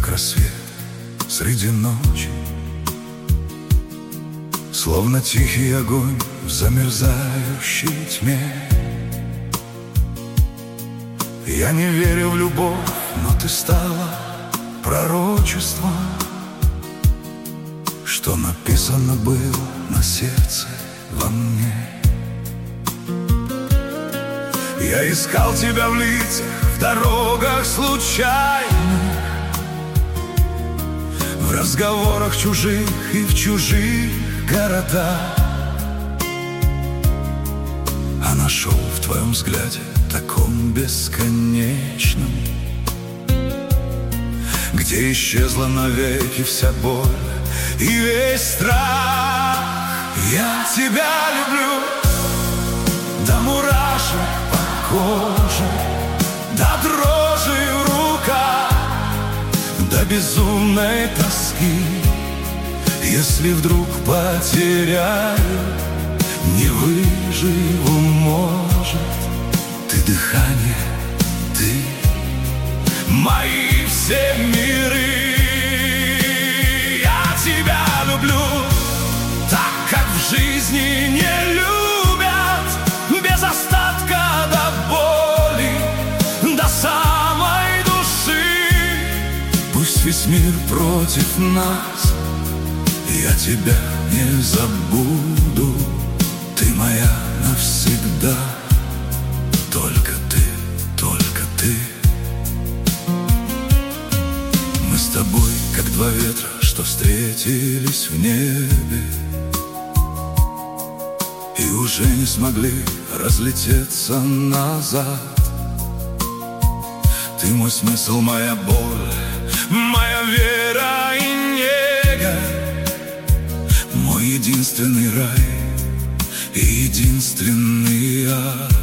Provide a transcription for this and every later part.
как рассвет среди ночи, словно тихий огонь в замерзающей тьме. Я не верю в любовь, но ты стала пророчеством, что написано было на сердце во мне. Я искал тебя в лицах, в дорогах случайных, в разговорах чужих и в чужих городах, а нашел в твоем взгляде таком бесконечном, где исчезла навеки вся боль и весь страх. Я тебя люблю до мурашек по коже, до дрожи в руках, до безумной тоски. Если вдруг потеряю, не выживу, может, ты дыхание, ты мои все миры. Я тебя люблю так, как в жизни не любят, без остатка до боли, до самой души. Пусть весь мир против нас, я тебя не забуду. Ты моя навсегда, только ты, только ты. Мы с тобой, как два ветра, что встретились в небе и уже не смогли разлететься назад. Ты мой смысл, моя боль, моя вера и нега, мой единственный рай и единственный ад.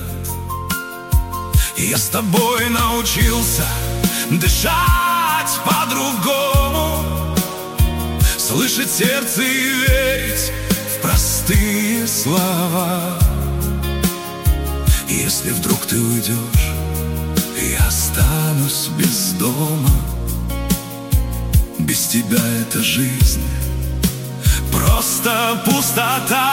Я с тобой научился дышать по-другому, слышать сердце и верить в простые слова. Если вдруг ты уйдешь, я останусь без дома. Без тебя эта жизнь просто пустота.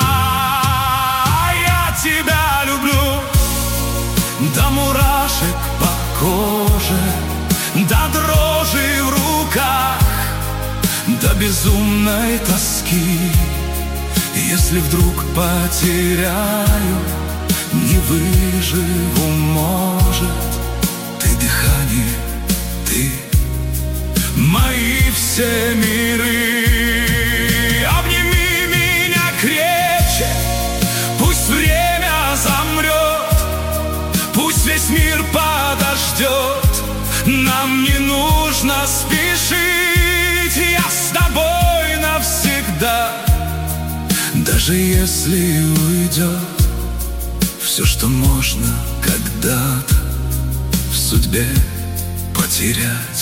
Я тебя люблю до мурашек по коже, до дрожи в руках, до безумной тоски. Если вдруг потеряю, не выживу, может, ты дыхание, ты мои все миры. Обними меня крепче, пусть время замрет, пусть весь мир подождет. Нам не нужно спешить, я с тобой навсегда. Даже если уйдет все, что можно когда-то в судьбе потерять.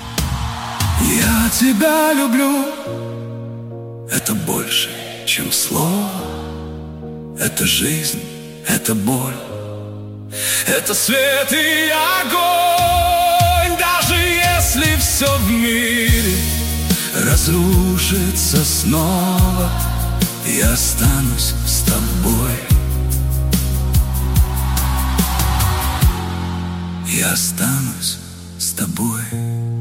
Я тебя люблю, это больше, чем слово. Это жизнь, это боль, это свет и огонь. Даже если все в мире разрушится снова, я останусь с тобой. Я останусь с тобой.